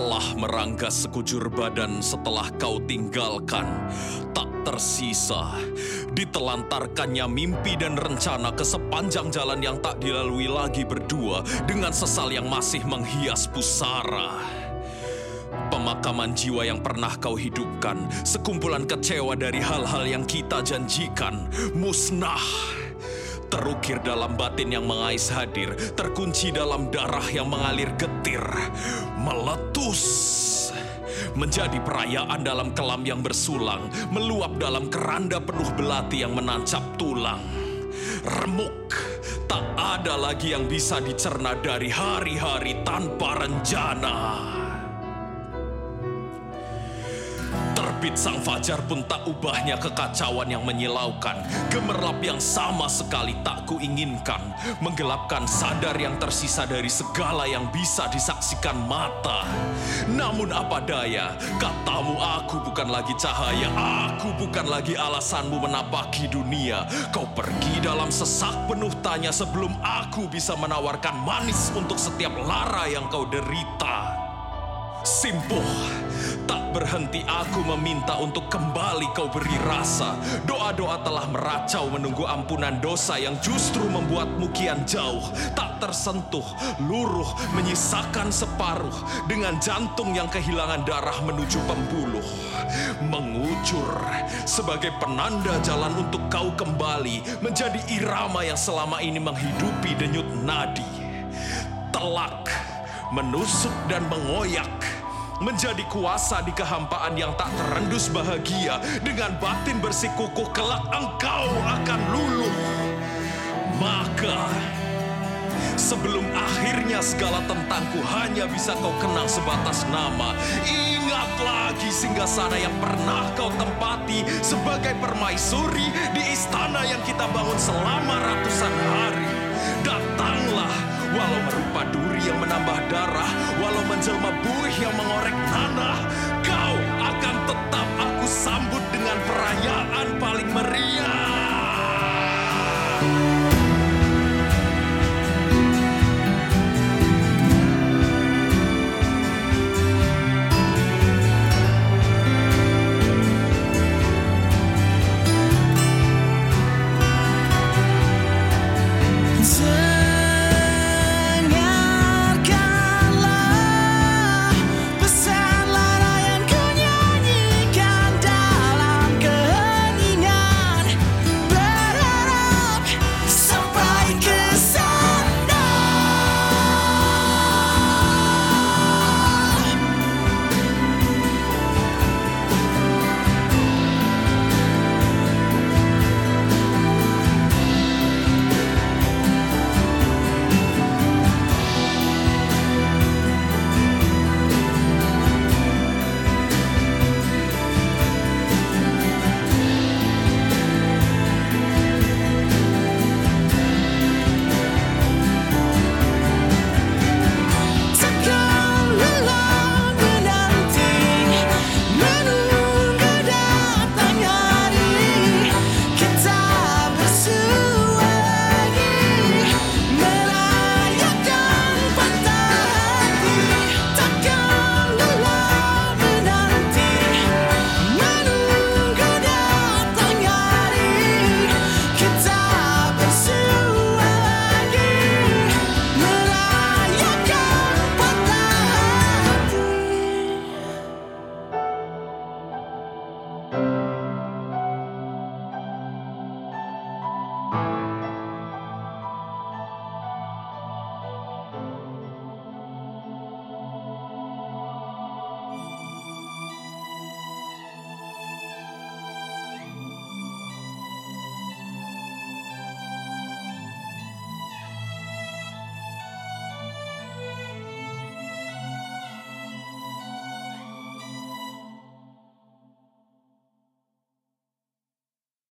Telah meranggas sekujur badan setelah kau tinggalkan, tak tersisa. Ditelantarkannya mimpi dan rencana ke sepanjang jalan yang tak dilalui lagi berdua dengan sesal yang masih menghias pusara. Pemakaman jiwa yang pernah kau hidupkan, sekumpulan kecewa dari hal-hal yang kita janjikan, musnah. Terukir dalam batin yang mengais hadir, terkunci dalam darah yang mengalir getir, meletus. Menjadi perayaan dalam kelam yang bersulang, meluap dalam keranda penuh belati yang menancap tulang. Remuk, tak ada lagi yang bisa dicerna dari hari-hari tanpa rencana. Terbit sang fajar pun tak ubahnya kekacauan yang menyilaukan. Gemerlap yang sama sekali tak kuinginkan, menggelapkan sadar yang tersisa dari segala yang bisa disaksikan mata. Namun apa daya, katamu aku bukan lagi cahaya, aku bukan lagi alasanmu menapaki dunia. Kau pergi dalam sesak penuh tanya sebelum aku bisa menawarkan manis untuk setiap lara yang kau derita. Simpuh, tak berhenti aku meminta untuk kembali kau beri rasa. Doa-doa telah meracau menunggu ampunan dosa yang justru membuatmu kian jauh. Tak tersentuh, luruh, menyisakan separuh. Dengan jantung yang kehilangan darah menuju pembuluh. Mengucur sebagai penanda jalan untuk kau kembali. Menjadi irama yang selama ini menghidupi denyut nadi. Telak, menusuk dan mengoyak, menjadi kuasa di kehampaan yang tak terendus bahagia. Dengan batin bersikukuh kelak engkau akan luluh. Maka sebelum akhirnya segala tentangku hanya bisa kau kenang sebatas nama, ingat lagi singgasana yang pernah kau tempati sebagai permaisuri di istana yang kita bangun selama ratusan hari. Datanglah, walau merupa duri yang menambah darah, walau menjelma buih yang mengorek